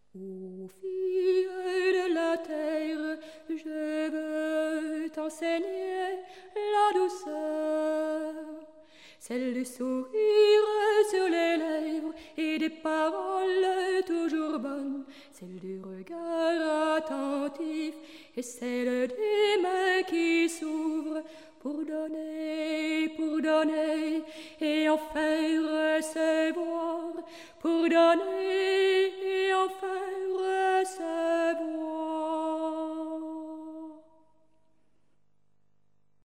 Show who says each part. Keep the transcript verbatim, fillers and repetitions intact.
Speaker 1: Ô fille de la terre, je veux t'enseigner la douceur, celle du sourire sur les lèvres et des paroles toujours bonnes, celle du regard attentif et celle des mains qui s'ouvrent pour donner, pour donner et enfin recevoir, pour donner